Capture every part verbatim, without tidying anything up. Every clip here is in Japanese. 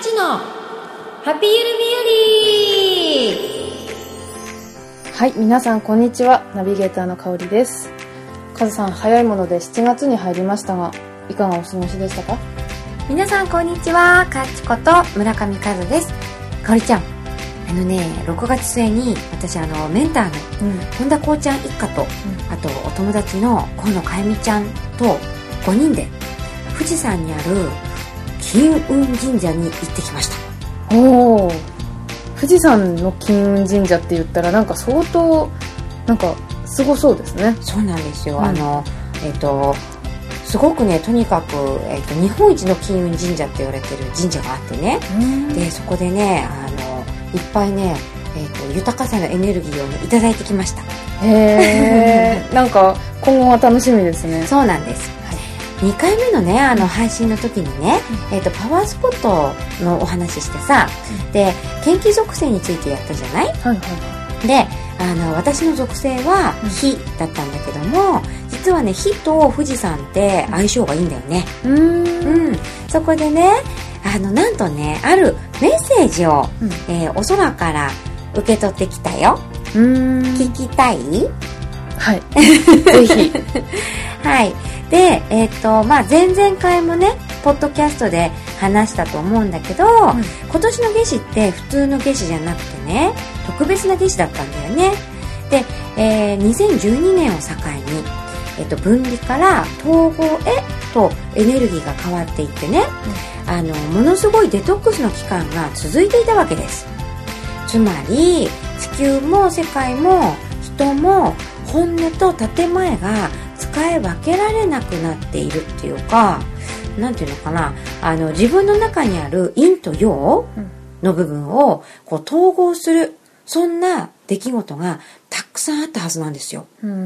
ちのハッピーゆるみより。 はい、皆さんこんにちは。ナビゲーターの香里です。カズさん、早いものでしちがつに入りましたが、いかがお過ごしでしたか？ 皆さんこんにちは。かっちこと村上和です。香里ちゃん、あのね、ろくがつ末に私あのメンターの、うん、本田こうちゃん一家と、うん、あとお友達の河野かえみちゃんとごにんで富士山にある金運神社に行ってきました。 おー、富士山の金運神社って言ったらなんか相当なんかすごそうですね。 そうなんですよ、うん、あのえっ、ー、とすごくね、とにかく、えー、と日本一の金運神社って言われてる神社があってね、でそこでね、あのいっぱいね、えー、と豊かさのエネルギーを、ね、いただいてきました。 へーなんか今後は楽しみですね。 そうなんです、はい、にかいめのね、あの配信の時にね、うん、えー、とパワースポットのお話してさ、うん、で天気属性についてやったじゃない、はいはい、であの私の属性は火だったんだけども、実はね、火と富士山って相性がいいんだよね。うーん、うん、そこでね、あのなんとね、あるメッセージを、うん、えー、お空から受け取ってきたよ。うーん、聞きたい？ はいぜひはい。で、えっとまあ前々回もねポッドキャストで話したと思うんだけど、うん、今年の夏至って普通の夏至じゃなくてね、特別な夏至だったんだよね。で、えー、にせんじゅうにねんを境に、えっと、分離から統合へとエネルギーが変わっていってね、うん、あのものすごいデトックスの期間が続いていたわけです。つまり地球も世界も人も本音と建前が使い分けられなくなっているっていうか、なんていうのかな、あの自分の中にある陰と陽の部分をこう統合する、そんな出来事がたくさんあったはずなんですよ。うん、うん、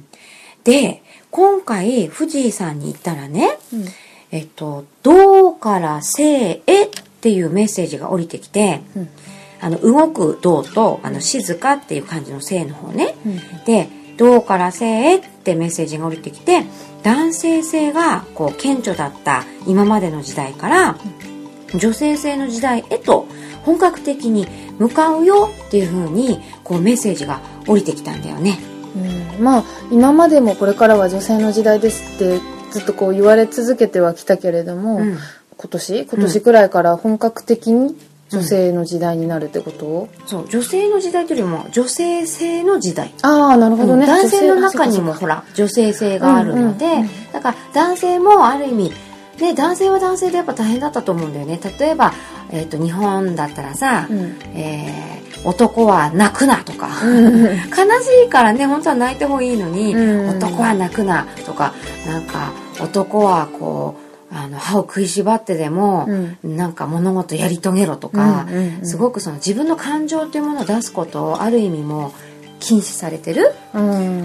で今回富士山に行ったらね、うん、えっと動から静へっていうメッセージが降りてきて、うん、あの動く動とあの静かっていう感じの静の方ね、うん、で動から静へってメッセージが降りてきて、男性性がこう顕著だった今までの時代から、うん、女性性の時代へと本格的に向かうよっていう風にこうメッセージが降りてきたんだよね。 うん、まあ今までもこれからは女性の時代ですってずっとこう言われ続けてはきたけれども、うん、今年今年くらいから本格的に女性の時代になるってこと、うん、 そう女性の時代というよりも女性性の時代。 ああ、なるほどね、うん、 男性の中にもほら女性性があるので、うんうんうん、だから男性もある意味ね、男性は男性でやっぱ大変だったと思うんだよね。例えば、えーと、日本だったらさ、うん、えー、男は泣くなとか、うん、悲しいからね、本当は泣いてもいいのに、うん、男は泣くなとか、なんか男はこうあの歯を食いしばってでも、うん、なんか物事やり遂げろとか、うんうんうん、すごくその自分の感情というものを出すことをある意味も禁止されてる、うん、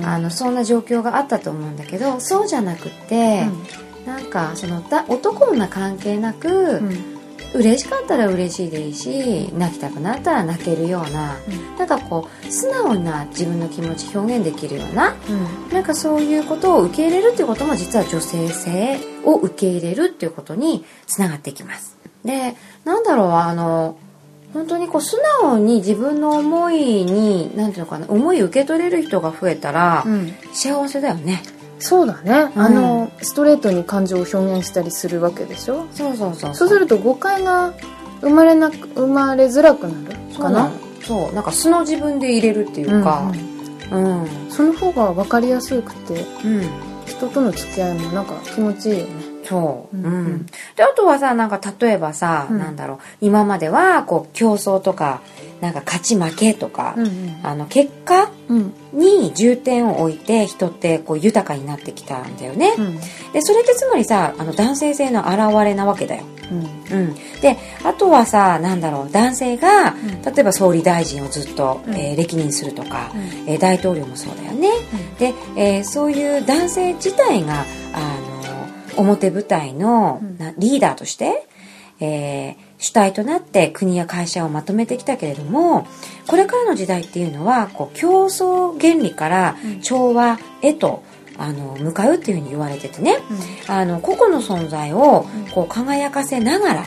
あのそんな状況があったと思うんだけど、そうじゃなくて、うん、なんかそのだ男女関係なく、うん、嬉しかったら嬉しいでいいし、泣きたくなったら泣けるような、うん、なんかこう素直な自分の気持ち表現できるような、うん、なんかそういうことを受け入れるっていうことも実は女性性を受け入れるっていうことにつながってきます。で、なんだろう、あの本当にこう素直に自分の思いになんていうのかな、思い受け取れる人が増えたら、うん、幸せだよね。 そうだね、うん、あのストレートに感情を表現したりするわけでしょ。 そうそうそうそう。 そうすると誤解が生まれなく生まれづらくなるかな。 そう、そう、なんか素の自分で入れるっていうか、うんうんうん、その方が分かりやすくて、うん、人との付き合いもなんか気持ちいいよね。 そう、うんうん、であとはさ、なんか例えばさ、うん、なんだろう、今まではこう競争とかなんか勝ち負けとか、うんうん、あの結果に重点を置いて人ってこう豊かになってきたんだよね、うん、でそれってつまりさ、あの男性性の表れなわけだよ、うんうん、であとはさ、なんだろう、男性が、うん、例えば総理大臣をずっと、うん、えー、歴任するとか、うんえー、大統領もそうだよね、うん、で、えー、そういう男性自体があの表舞台のリーダーとして、えー、主体となって国や会社をまとめてきたけれども、これからの時代っていうのはこう競争原理から調和へと、うん、あの向かうっていうふうに言われててね、うん、あの個々の存在をこう輝かせながら、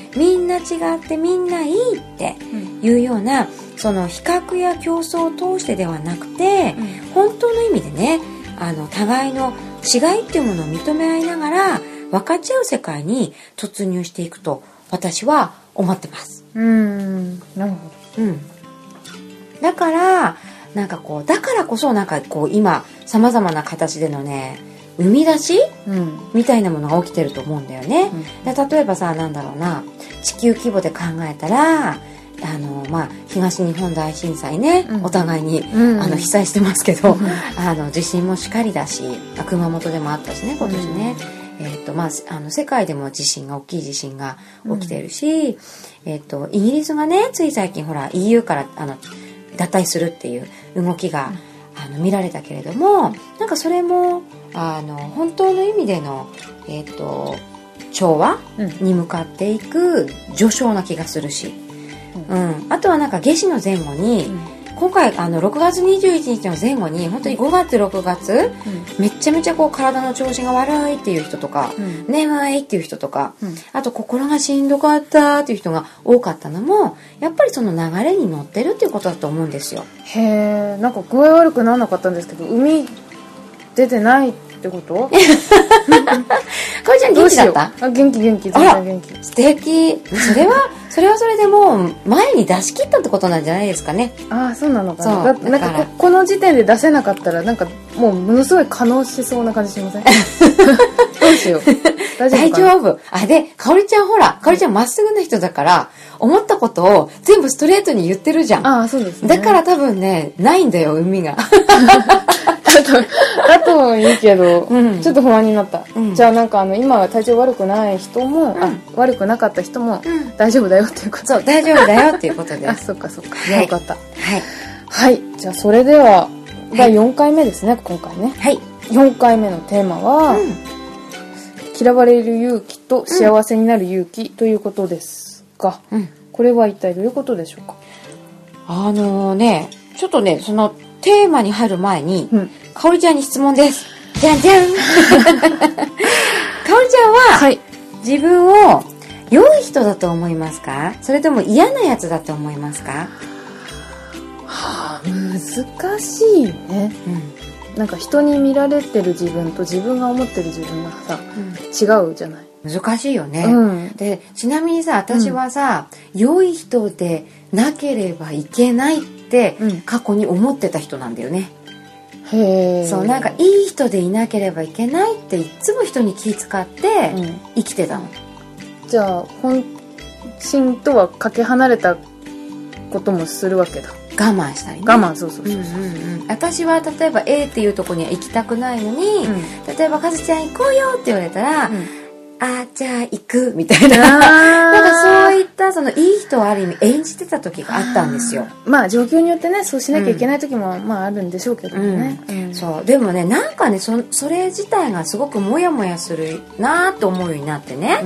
みんな違ってみんないいっていうような、その比較や競争を通してではなくて、うん、本当の意味でね、あの互いの違いっていうものを認め合いながら分かち合う世界に突入していくと私は思ってます。 うーん、なるほど。うん。だからなんかこうだからこそなんかこう今さまざまな形でのね生み出し、うん、みたいなものが起きてると思うんだよね。うん、で例えばさ、なんだろうな、地球規模で考えたら。あのまあ、東日本大震災ね、うん、お互いに、うん、あの被災してますけど、うん、あの地震もしかりだし、熊本でもあったしね今年ね、うん、えーとまあ、あの世界でも地震が大きい地震が起きてるし、うん、えーとイギリスがねつい最近ほら イーユー からあの脱退するっていう動きが、うん、あの見られたけれども、なんかそれもあの本当の意味での、えーと調和に向かっていく序章な気がするし、うん、あとはなんか夏至の前後に、うん、今回あのろくがつにじゅういちにちの前後に本当にごがつろくがつ、うん、めっちゃめちゃこう体の調子が悪いっていう人とか、うん、眠いっていう人とか、うん、あと心がしんどかったっていう人が多かったのもやっぱりその流れに乗ってるっていうことだと思うんですよ。 へえ、なんか具合悪くならなかったんですけど海出てないってことかおりちゃん元気だった？ あ、元気元気、全然元気。 素敵。それはそれはそれでもう前に出し切ったってことなんじゃないですかね。 ああ、そうなのかな。だだなんか こ, この時点で出せなかったらなんかもうものすごい可能しそうな感じしません？どうしよう。大丈夫かな？大丈夫。あ、で、かおりちゃんほら、かおりちゃんまっすぐな人だから、思ったことを全部ストレートに言ってるじゃん。 ああ、そうですね。 だから多分ね、ないんだよ、海が。 ちょっと、だといいけど、うん、ちょっと不安になった。うん、じゃあなんかあの、今体調悪くない人も、うん、あ、悪くなかった人も、うん、大丈夫だよっていうこと。 そう、大丈夫だよっていうことです。 あ、そっかそっか。はい、よかった。はい。はい。じゃあそれでは、だいよんかいめですね、今回ね。 はい。 よんかいめのテーマは、うん、嫌われる勇気と幸せになる勇気ということですが、うん、これは一体どういうことでしょうか？ あのー、ね、ちょっとね、そのテーマに入る前に、うん、かおりちゃんに質問です。じゃんじゃんかおりちゃんは、はい、自分を良い人だと思いますか？それとも嫌なやつだと思いますか？ はあ、難しいね、うん、なんか人に見られてる自分と自分が思ってる自分がさ、うん、違うじゃない。 難しいよね、うん、でちなみにさ、私はさ、うん、良い人でなければいけないって過去に思ってた人なんだよね、 うん、へえ。 そう、なんかいい人でいなければいけないっていつも人に気遣って生きてたの、 うん、じゃあ本心とはかけ離れたこともするわけだ。 我慢したりね。 我慢、そうそうそうそう、うんうんうん、私は例えば A っていうところには行きたくないのに、うん、例えばかずちゃん行こうよって言われたら、うん、あじゃあ行くみたいななんかそういったそのいい人をある意味演じてた時があったんですよ。 まあ状況によってね、そうしなきゃいけない時も、うん、まああるんでしょうけどね、 うんうん、そうでもね、なんかね そ, それ自体がすごくモヤモヤするなと思うようになってね、うん、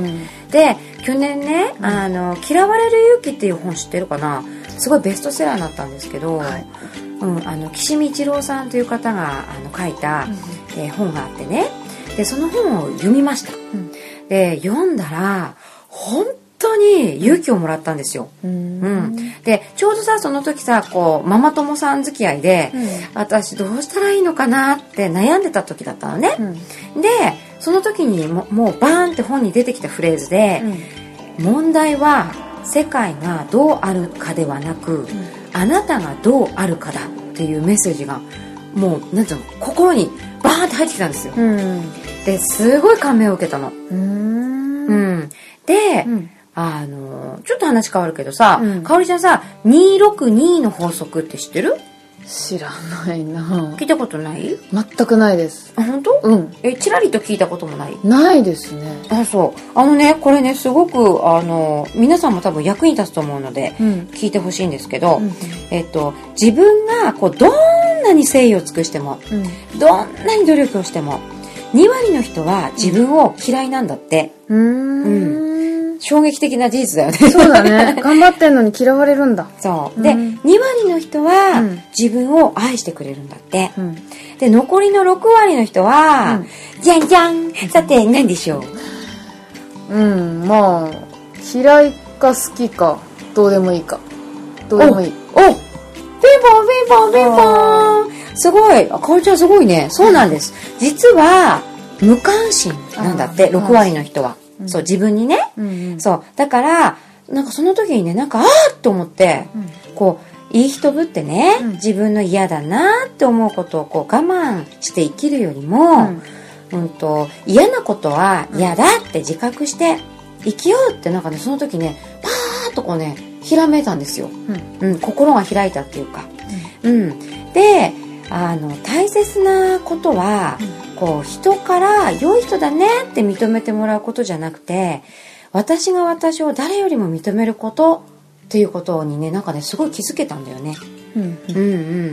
で去年ね、うん、あの嫌われる勇気っていう本知ってるかな。すごいベストセラーになったんですけど、はい、うん、あの岸見一郎さんという方があの書いた、うんえー、本があってね、でその本を読みました、うん、で読んだら本当に勇気をもらったんですよ、うんうん、でちょうどさその時さこうママ友さん付き合いで、うん、私どうしたらいいのかなって悩んでた時だったのね、うん、でその時に も, もうバーンって本に出てきたフレーズで、うん、問題は世界がどうあるかではなく、うん、あなたがどうあるかだっていうメッセージがもうなんていうの心にバーンって入ってきたんですよ、うん、ですごい感銘を受けたの。うーん、うん、で、うん、あのちょっと話変わるけどさ、うん、かおりちゃんさにーろくにの法則って知ってる？ 知らないな。 聞いたことない？ 全くないです。 あ、本当？ うん。 え、ちらりと聞いたこともない？ ないですね。 あ、そう。あのね、これね、すごく、あの、皆さんも多分役に立つと思うので、うん、聞いてほしいんですけど、うん、えっと、自分が、こう、どんなに誠意を尽くしても、うん、どんなに努力をしても、にわりの人は自分を嫌いなんだって。うーん。うん衝撃的な事実だよね。 そうだね。頑張ってんのに嫌われるんだ。 そう。で、うん、にわりの人は自分を愛してくれるんだって。うん、で、残りのろくわりの人は、うん、じゃんじゃん。さて、何でしょう？ うん、まあ、嫌いか好きかどうでもいいかどうでもいい。 おおピンポンピンポンピンポン。すごい。かおりちゃんすごいね。そうなんです。実は無関心なんだって、ろくわりの人は。うん、そう、自分にね、うんうん。そう。だから、なんかその時にね、なんか、あーっと思って、うん、こう、いい人ぶってね、うん、自分の嫌だなって思うことをこう我慢して生きるよりも、うん、うんと、嫌なことは嫌だって自覚して生きようってなんかね、その時ね、パーッとこうね、ひらめいたんですよ。うん。うん、心が開いたっていうか。うん。うん、で、あの、大切なことは、うん、こう、人から良い人だねって認めてもらうことじゃなくて、私が私を誰よりも認めることっていうことにね、なんかね、すごい気づけたんだよね。うん、うん、うん。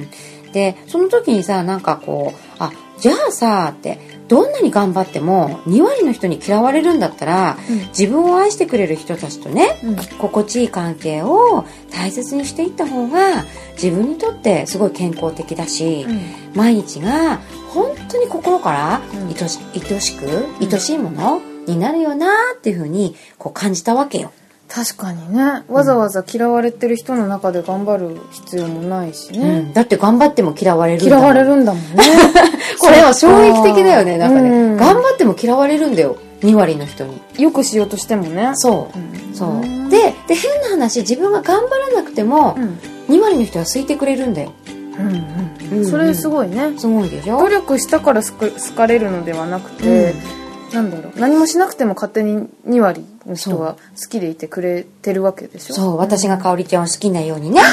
で、その時にさ、なんかこう、あ、じゃあさ、って、どんなに頑張ってもにわりの人に嫌われるんだったら、うん、自分を愛してくれる人たちとね、うん、心地いい関係を大切にしていった方が自分にとってすごい健康的だし、うん、毎日が本当に心から愛し、愛しく、愛しいものになるよなっていうふうにこう感じたわけよ。 確かにね、わざわざ嫌われてる人の中で頑張る必要もないしね、うん、 だって頑張っても嫌われるんだもん。 嫌われるんだもんねこれは衝撃的だよね。なんかね、うん、頑張っても嫌われるんだよ、にわりの人に。 よくしようとしてもね。 そう、うん、そうで、で変な話、自分が頑張らなくても、うん、にわりの人は好いてくれるんだよ。 うんうんうん、それすごいね。 すごいでしょ。 努力したから好かれるのではなくて、うん、なんだろう、何もしなくても勝手ににわりの人は好きでいてくれてるわけでしょ。 そう、私がかおりちゃんを好きなようにね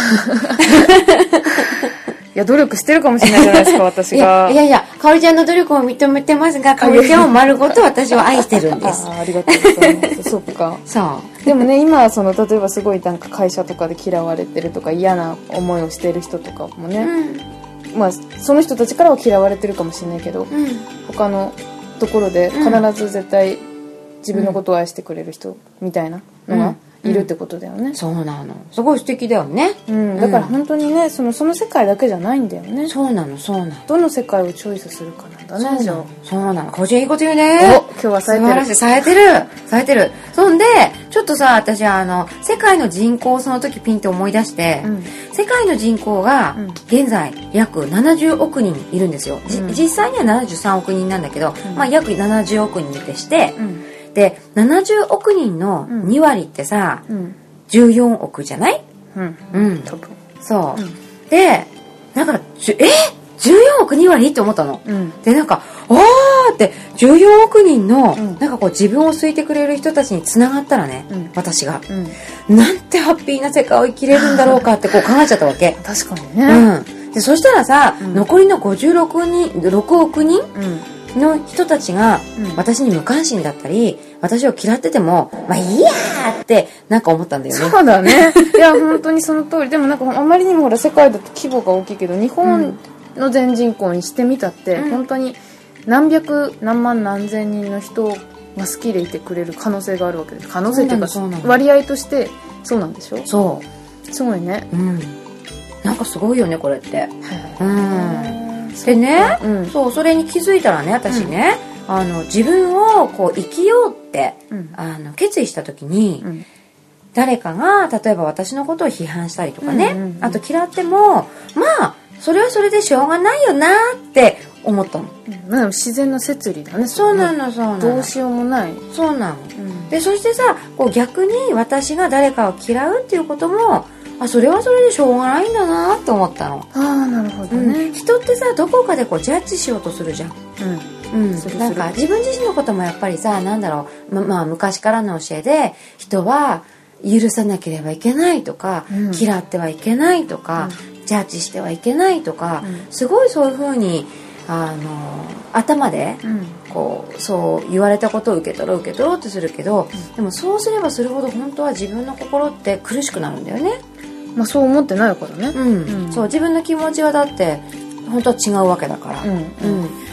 いや、努力してるかもしれないじゃないですか私が。 いやいやいや、かおりちゃんの努力を認めてますが、かおりちゃんを丸ごと私を愛してるんです。 あ, ありがとうございますそっか。 そうでもね、今はその例えばすごいなんか会社とかで嫌われてるとか嫌な思いをしてる人とかもね、うん、まあその人たちからは嫌われてるかもしれないけど、うん、他のところで必ず絶対自分のことを愛してくれる人みたいなのがいるってことだよね、うんうん、 そうなの。すごい素敵だよね、 うん、だから本当にね、その、その世界だけじゃないんだよね。 そうなの、そうなの。 どの世界をチョイスするかなんだね。 そうなの、そうなの。個人いいこと言うね。 お、今日は冴えてる。 素晴らしい、冴えてる冴えてる。そんでちょっとさ、私はあの世界の人口をその時ピンと思い出して、うん、世界の人口が現在約ななじゅうおくにんいるんですよ、うん、実際にはななじゅうさんおくにんなんだけど、うん、まあ約ななじゅうおくにんでして、うん、でななじゅうおくにんのにわりってさ、うん、じゅうよんおくじゃない？うん、うん、多分そう、うん、でなんかえじゅうよんおくにわりって思ったの、うん、でなんかあーってじゅうよんおくにんの、うん、なんかこう自分を好いてくれる人たちにつながったらね、うん、私が、うん、なんてハッピーな世界を生きれるんだろうかってこう考えちゃったわけ確かにね、 うん、でそしたらさ、うん、残りのごじゅうろくにんろくおくにんの人たちが私に無関心だったり私を嫌っててもまあいいやーってなんか思ったんだよね。 そうだねいや本当にその通り。でもなんかあまりにもほら世界だと規模が大きいけど日本の全人口にしてみたって、うん、本当に何百何万何千人の人が好きでいてくれる可能性があるわけです。可能性っていうか割合としてそうなんでしょ。 そうすごいね、 うん、なんかすごいよねこれって、うんでね、うん、そうそれに気づいたらね私ね、うん、あの自分をこう生きようって、うん、あの決意した時に、うん、誰かが例えば私のことを批判したりとかね、うんうんうん、あと嫌ってもまあそれはそれでしょうがないよなって思ったの、 うん、自然な摂理だね。 そうなのそうなの。 どうしようもない。 そうなの、うん、でそしてさこう逆に私が誰かを嫌うっていうこともあそれはそれでしょうがないんだなって思ったの。 ああなるほどね、 うん、人ってさどこかでこうジャッジしようとするじゃん、うんうん、するなんか自分自身のこともやっぱりさなんだろう、ま、まあ昔からの教えで人は許さなければいけないとか、うん、嫌ってはいけないとか、うん、ジャッジしてはいけないとか、うん、すごいそういう風にあの頭で、うん、こうそう言われたことを受け取ろう受け取ろうとするけど、うん、でもそうすればするほど本当は自分の心って苦しくなるんだよね。 まあそう思ってないからね、 うんうん、そう自分の気持ちはだって本当は違うわけだから、うんうん、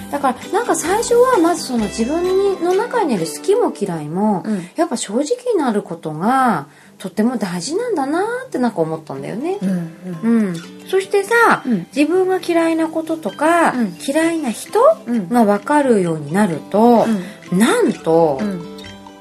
だからなんか最初はまずその自分の中にある好きも嫌いも、うん、やっぱ正直になることがとっても大事なんだなってなんか思ったんだよね、うんうんうん、そしてさ、うん、自分が嫌いなこととか、うん、嫌いな人が分かるようになると、うん、なんと、うん、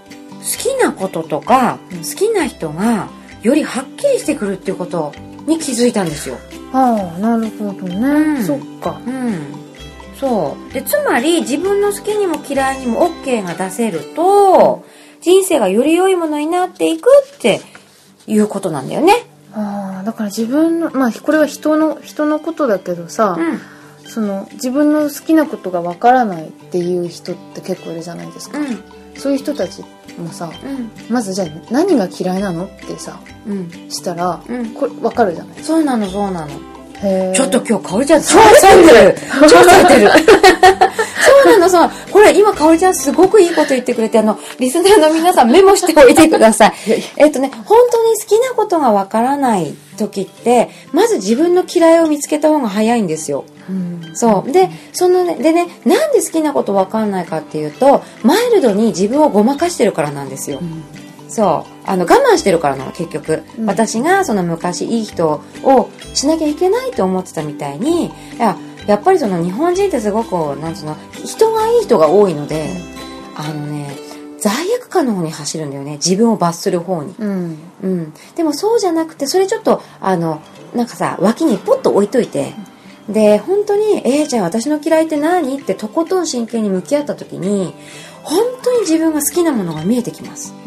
きなこととか、うん、好きな人がよりはっきりしてくるっていうことに気づいたんですよ。 ああ、なるほどね、うん、そっか、 うん、そうで、つまり自分の好きにも嫌いにも OK が出せると、うん、人生がより良いものになっていくっていうことなんだよね。 ああ、だから自分の、まあこれは人の人のことだけどさ、うん、その自分の好きなことがわからないっていう人って結構いるじゃないですか、うん、そういう人たちもさ、うん、まずじゃあ何が嫌いなのってさ、うん、したら、うん、これわかるじゃない。 そうなのそうなの。 へー、 ちょっと今日かおりちゃん超冴えてる超冴えてるそうなのそう。これ今かおりちゃんすごくいいこと言ってくれて、あのリスナーの皆さんメモしておいてくださいえっとね、本当に好きなことがわからない時ってまず自分の嫌いを見つけた方が早いんですよ。うん、そうで、そのね、でね、なんで好きなことわかんないかっていうと、マイルドに自分をごまかしてるからなんですよ、うん、そうあの我慢してるからなの結局、うん、私がその昔いい人をしなきゃいけないと思ってたみたいに、いや、やっぱりその日本人ってすごくなんつうの、人がいい人が多いので、うん、あのね、罪悪感の方に走るんだよね、自分を罰する方に、うんうん、でもそうじゃなくて、それちょっとあのなんかさ、脇にポッと置いといて、うん、で本当にえー、じゃあ私の嫌いって何ってとことん真剣に向き合った時に本当に自分が好きなものが見えてきます。うん、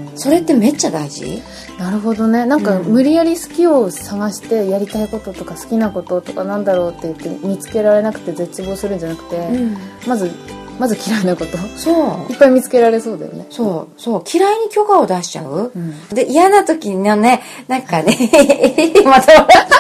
それってめっちゃ大事。 なるほどね。なんか無理やり好きを探してやりたいこととか好きなこととかなんだろうって言って見つけられなくて絶望するんじゃなくて、うん、まずまず嫌いなこと、そういっぱい見つけられそうだよね。 そうそう、嫌いに許可を出しちゃう、うん、で嫌な時のね、なんかねまた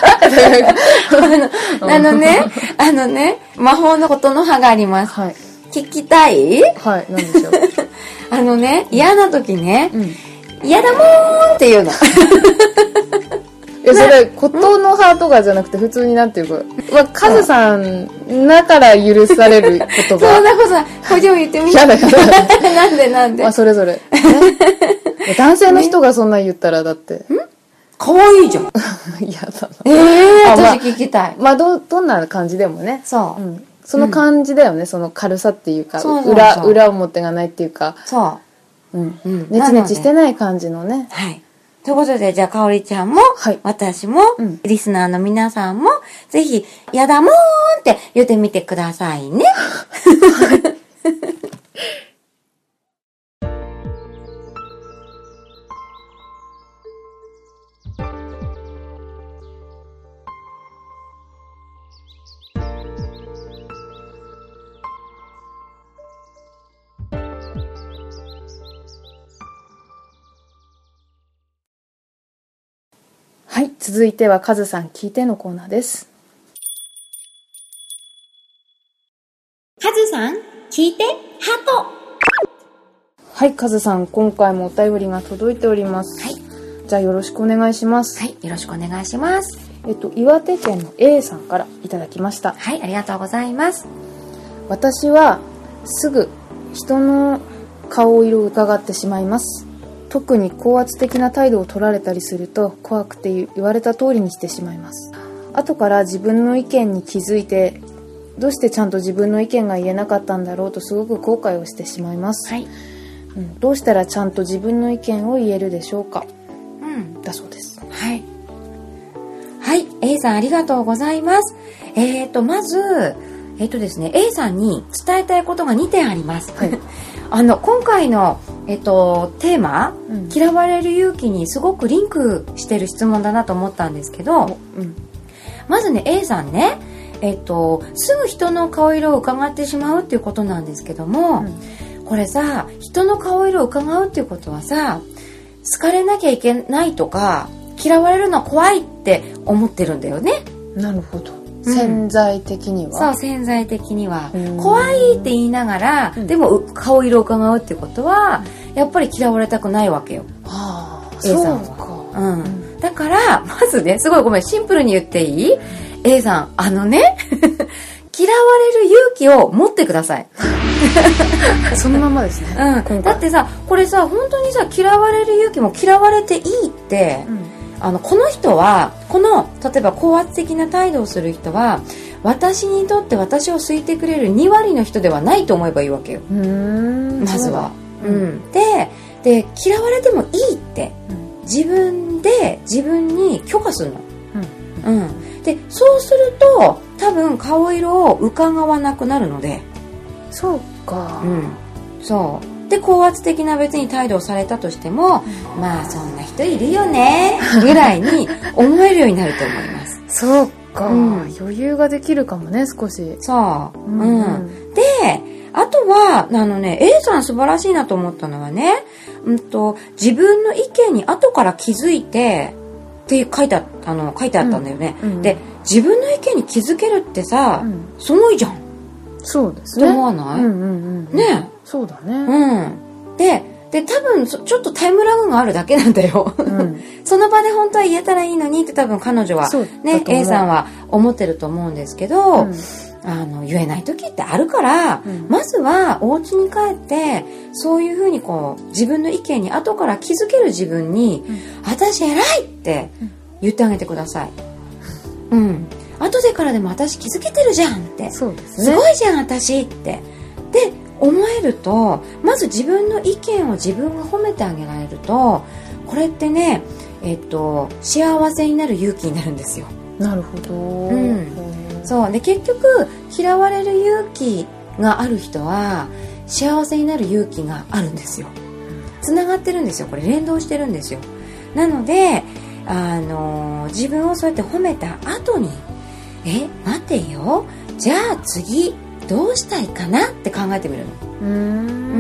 あのねあのね魔法のことの葉があります、はい、聞きたい？ はい、なんでしょうあのね、嫌な時ね、うん、嫌だもーんって言うのいや、それことの葉とかじゃなくて普通になんていうか、まあ、カズさんだから許される言葉。 そうだこそ、これを言ってみて。 やだやだ。 なんでなんで。 まあ、それぞれ。ね、男性の人がそんな言ったらだって。ん？ かわいいじゃん。 嫌だな。 ええー、私聞きたい。 まあ、ど、どんな感じでもね。 そう。 うん、その感じだよね、うん、その軽さっていうか、そうそうそう、裏、裏表がないっていうか。 そう。 うん。うん、ネチネチしてない感じのね。 はい。ということで、じゃあ、かおりちゃんも、はい、私も、うん、リスナーの皆さんも、ぜひ、やだもーんって言ってみてくださいね。 はい、続いてはカズさん聞いてのコーナーです。 カズさん聞いてハート。 はい、カズさん、今回もお便りが届いております。はい。じゃあよろしくお願いします。 はい、よろしくお願いします。 えっと岩手県の A さんからいただきました。 はい、ありがとうございます。 私はすぐ人の顔色を伺ってしまいます。特に高圧的な態度を取られたりすると怖くて言われた通りにしてしまいます。後から自分の意見に気づいて、どうしてちゃんと自分の意見が言えなかったんだろうとすごく後悔をしてしまいます、はい、うん、どうしたらちゃんと自分の意見を言えるでしょうか、うん、だそうです。 はい、はい、A さんありがとうございます。えーとまずえーとですね A さんに伝えたいことがにてんあります、はいあの今回の、えっと、テーマ、うん、嫌われる勇気にすごくリンクしてる質問だなと思ったんですけど、うん、まずね A さんね、えっと、すぐ人の顔色を伺ってしまうっていうことなんですけども、うん、これさ、人の顔色を伺うっていうことはさ、好かれなきゃいけないとか嫌われるのは怖いって思ってるんだよね。 なるほど。潜在的には、 うん、そう潜在的には怖いって言いながら、うん、でも顔色を伺うってことは、うん、やっぱり嫌われたくないわけよ、はあ、A さんは。う、うん、だからまずね、すごいごめんシンプルに言っていい、うん、A さんあのね嫌われる勇気を持ってくださいそのままですね、 うん、だってさこれさ本当にさ嫌われる勇気も嫌われていいって、うん、あのこの人はこの例えば高圧的な態度をする人は私にとって私を好いてくれるに割の人ではないと思えばいいわけよ。うーんまずは、う、うん、でで嫌われてもいいって自分で自分に許可するの、うんうん、でそうすると多分顔色を伺わなくなるので、 そうか、 うん、そうで高圧的な別に態度をされたとしても、うん、まあそんな人いるよねぐらいに思えるようになると思いますそうか、うん、余裕ができるかもね少し。 そう、うんうん、であとはあのね A さん素晴らしいなと思ったのはね、うんと、自分の意見に後から気づいてって書いてあったあの書いてあったんだよね、うんうん、で自分の意見に気づけるってさ、うん、すごいじゃん。 そうですね。 って思わない？うんうんうん、ね。 そうだね。 うん。で、で多分ちょっとタイムラグがあるだけなんだよ。うん、その場で本当は言えたらいいのにって多分彼女はね A さんは思ってると思うんですけど、うん、あの言えない時ってあるから、うん、まずはお家に帰ってそういう風にこう自分の意見に後から気づける自分に、うん、私偉いって言ってあげてください。うん。後でからでも私気づけてるじゃんって。 そうですね。 すごいじゃん私って。で思えるとまず自分の意見を自分が褒めてあげられるとこれってね、えっと、幸せになる勇気になるんですよ。 なるほど、 うん、そうで結局嫌われる勇気がある人は幸せになる勇気があるんですよ。つながってるんですよ。これ連動してるんですよ。なのであの自分をそうやって褒めた後にえ待てよじゃあ次どうしたいかなって考えてみるの。うーん、うん、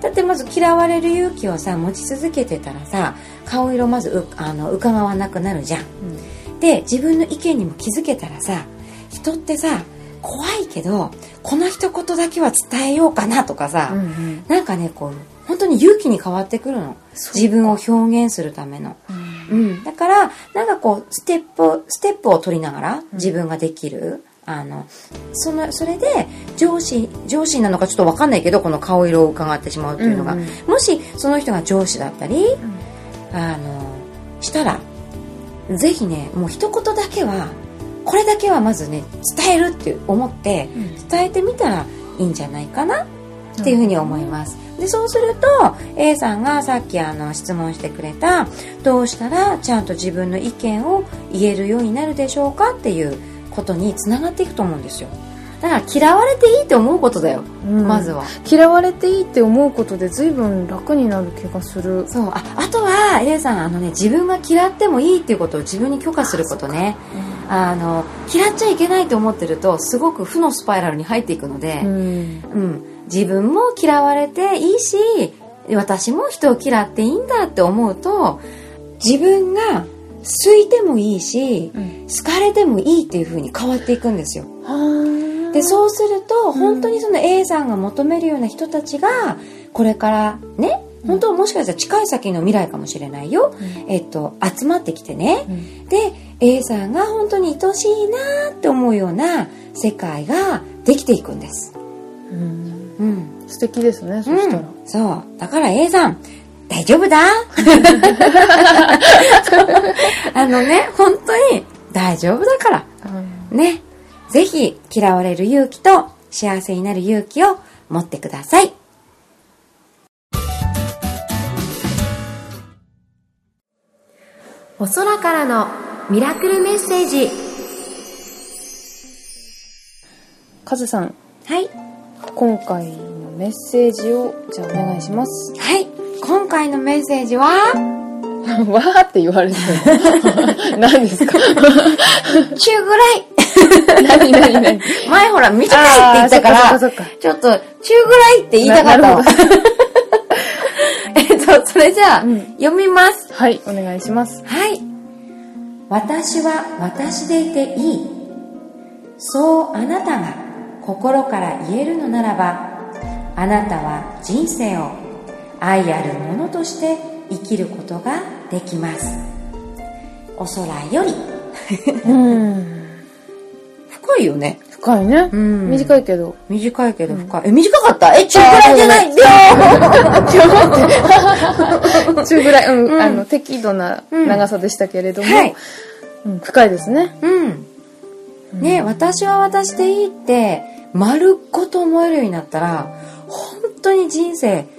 だってまず嫌われる勇気をさ持ち続けてたらさ顔色まずうあの伺わなくなるじゃん、うん、で自分の意見にも気づけたらさ人ってさ怖いけどこの一言だけは伝えようかなとかさ、うんうん、なんかねこう本当に勇気に変わってくるの。自分を表現するための、うんうん、だからなんかこうステップステップを取りながら自分ができる、うんあの そ, のそれで上司上司なのかちょっと分かんないけどこの顔色を伺ってしまうというのが、うんうん、もしその人が上司だったり、うん、あのしたらぜひねもう一言だけはこれだけはまずね伝えるって思って伝えてみたらいいんじゃないかなっていうふうに思います。でそうすると A さんがさっきあの質問してくれたどうしたらちゃんと自分の意見を言えるようになるでしょうかっていうことにつながっていくと思うんですよ。だから嫌われていいって思うことだよ、うん、まずは嫌われていいって思うことで随分楽になる気がする。 そう あ, あとは A さんあの、ね、自分が嫌ってもいいっていうことを自分に許可することね。あ、うん、あの嫌っちゃいけないと思ってるとすごく負のスパイラルに入っていくので、うんうん、自分も嫌われていいし私も人を嫌っていいんだって思うと自分が好いてもいいし、うん、好かれてもいいっていう風に変わっていくんですよ。でそうすると本当にその A さんが求めるような人たちがこれからね本当はもしかしたら近い先の未来かもしれないよ、うん、えっと、集まってきてね、うん、で A さんが本当に愛しいなって思うような世界ができていくんです。うん、 うん、素敵ですね。そしたら、うん、 そうだから A さん大丈夫だあのね本当に大丈夫だから、うん、ねぜひ嫌われる勇気と幸せになる勇気を持ってください。お空からのミラクルメッセージ。 カズさん、 はい、 今回のメッセージをじゃあお願いします。 はい、今回のメッセージはわーって言われてる何ですか中ぐらい何何何前ほら短いって言ったからちょっと中ぐらいって言いたかったのえっとそれじゃあ、うん、読みます。 はい、お願いします。 はい。私は私でいていい、そうあなたが心から言えるのならばあなたは人生を愛あるものとして生きることができます。お空よりうん深いよね。 深いね、うん、短いけど短いけど深い、うん、え短かった。え中ぐらいじゃないでよ中ぐらい、うんうん、あの適度な長さでしたけれども、うんはいうん、深いですね。 うんね、私は私でいいって丸ごと思えるようになったら本当に人生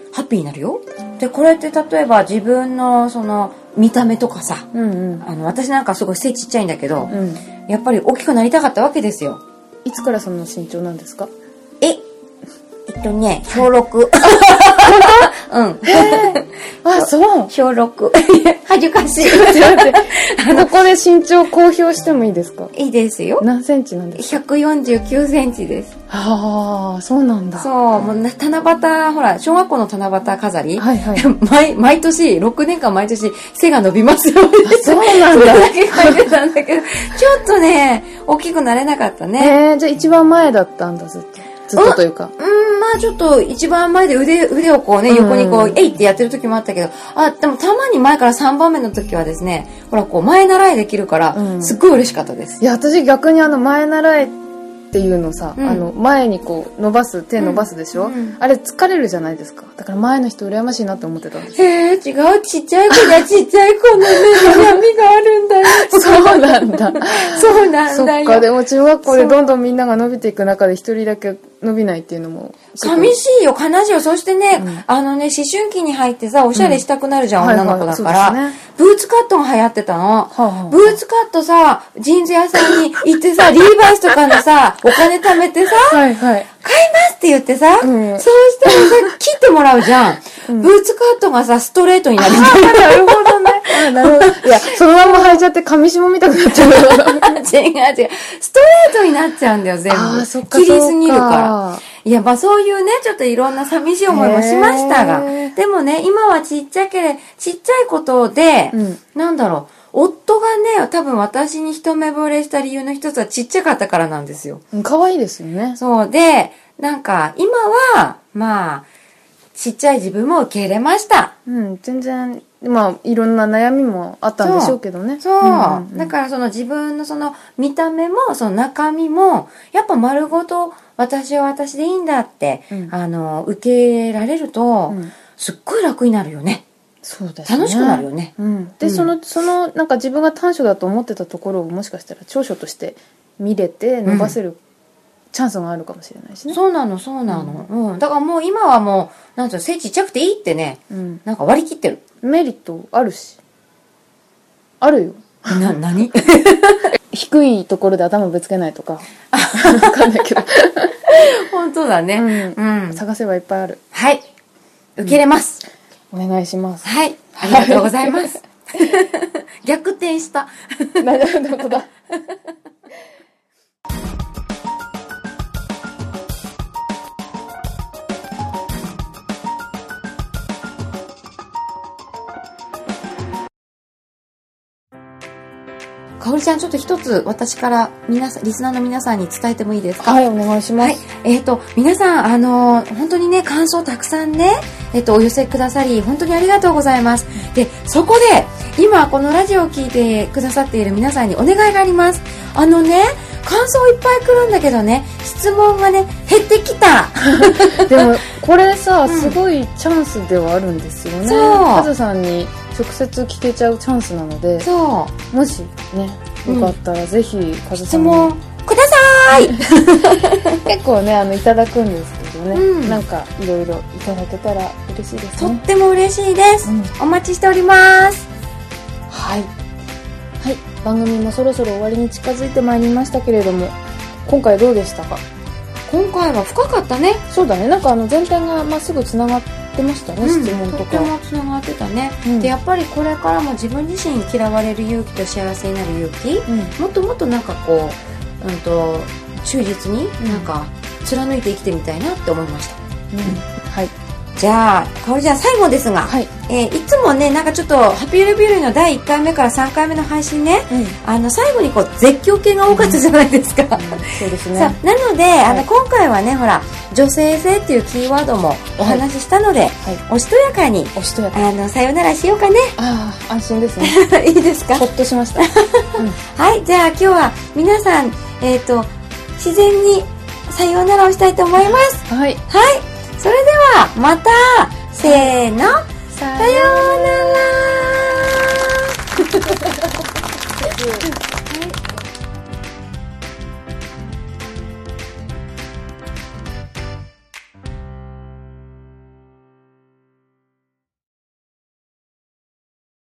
ハッピーになるよ。でこれって例えば自分のその見た目とかさ、うんうん、あの私なんかすごい背ちっちゃいんだけど、うん、やっぱり大きくなりたかったわけですよ。 いつからその身長なんですか？ ええっとね小ろくうん。 あ、そう。 小ろく。恥ずかしい。 待って待って。ここで身長公表してもいいですか？ いいですよ。 何センチなんですか？ ひゃくよんじゅうきゅうセンチです。 ああ、そうなんだ。 そう、もう七夕、ほら、小学校の七夕飾り。 はいはい。 毎、毎年、ろくねんかん毎年、背が伸びますよ。 そうなんだ。 それだけ書いてたんだけど、ちょっとね、大きくなれなかったね。 えー、じゃあ一番前だったんだ、ずっと。ずっとというか。 うん、うん、まあちょっと一番前で腕、腕をこうね、横にこう、えいってやってる時もあったけど、あ、でもたまに前からさんばんめの時はですね、ほらこう、前習いできるから、うん、すっごい嬉しかったです。 いや、私逆にあの、前習いっていうのさ、うん、あの、前にこう、伸ばす、手伸ばすでしょ、うんうん、あれ疲れるじゃないですか。だから前の人羨ましいなって思ってたんです。 へー、違う、ちっちゃい子がちっちゃい子のね、悩みがあるんだよ。 そうなんだ。 そうなんだよ。 そっか、でも中学校でどんどんみんなが伸びていく中で一人だけ伸びないっていうのも。 寂しいよ、悲しいよ。そしてね、うん、あのね、思春期に入ってさ、おしゃれしたくなるじゃん、うん、女の子だから、はいはいね。ブーツカットが流行ってたの。はあはあ、ブーツカットさ、ジーンズ屋さんに行ってさ、リーバイスとかのさ、お金貯めてさ、はいはい、買いますって言ってさ、うん、そうしたらさ、切ってもらうじゃん。うん、ブーツカットがさ、ストレートになる。 なるほどね。なるほど。いや、そのまま履いちゃって、上下見たくなっちゃう。 違う違う。ストレートになっちゃうんだよ、全部。 あ、そっか。 切りすぎるから。いや、まあそういうね、ちょっといろんな寂しい思いもしましたが、でもね、今はちっちゃけれ、ちっちゃいことで、うん、なんだろう、夫がね、多分私に一目惚れした理由の一つはちっちゃかったからなんですよ。 可愛いですよね。 そうで、なんか今は、まあ、ちっちゃい自分も受け入れました。 うん、全然、まあ、いろんな悩みもあったんでしょうけどね。 そう。そう、うんうんうん、だからその自分のその見た目も、その中身も、やっぱ丸ごと私は私でいいんだって、うん、あの、受け入れられると、うん、すっごい楽になるよね。 そうですね。 楽しくなるよね。 うん、で、うん、その、その、なんか自分が短所だと思ってたところをもしかしたら長所として見れて伸ばせる、うん、チャンスがあるかもしれないしね。 そうなの、そうなの。うん。うん、だからもう今はもう、なんていうの、背ちっちゃくていいってね、うん、なんか割り切ってる。 メリットあるし。あるよ。 な、何低いところで頭ぶつけないとか。わかんないけど。 本当だね、 うん。うん。探せばいっぱいある。 はい。受け入れます。 うん、お願いします。 はい。ありがとうございます。逆転した。 なるほどだ。 かおりちゃん、ちょっと一つ私から皆さん、リスナーの皆さんに伝えてもいいですか？ はい、お願いします。はい、 えっと、皆さん、あの、本当にね、感想たくさんね、えっと、お寄せくださり、本当にありがとうございます。で、そこで、今、このラジオを聞いてくださっている皆さんにお願いがあります。あのね、感想いっぱい来るんだけどね、質問がね、減ってきた。 でも、これさ、すごいチャンスではあるんですよね。そう。カズさんに直接聞けちゃうチャンスなので、そう。もしね、よかったら、うん、ぜひ、カズさんに。質問ください結構ね、あの、いただくんですけどね、うん、なんか、いろいろいただけたら嬉しいですね。 とっても嬉しいです。うん、お待ちしております。 はい。はい。番組もそろそろ終わりに近づいてまいりましたけれども、今回どうでしたか？ 今回は深かったね。 そうだね。なんかあの全体がまっすぐつながってましたね、うん、質問とか。とってもつながってたね、うん、でやっぱりこれからも自分自身嫌われる勇気と幸せになる勇気、うん、もっともっとなんかこう、うんと忠実になんか貫いて生きてみたいなって思いました。うんうん、はい。じゃあ、かおりちゃん最後ですが、はい、えー、いつもね、なんかちょっとハッピーレビューのだいいっかいめからさんかいめの配信ね、うん、あの最後にこう絶叫系が多かったじゃないですか。うんうん、 そうですね。 さなので、はい、あの今回はね、ほら女性性っていうキーワードもお話ししたので、はいはい、おしとやかにおしとやかあのさよならしようかね。 ああ、安心ですね。 いいですか？ ほっとしました。うん、 はい、じゃあ今日は皆さん、えっと自然にさようならをしたいと思います。はい。はい。それではまたせーの、さようなら。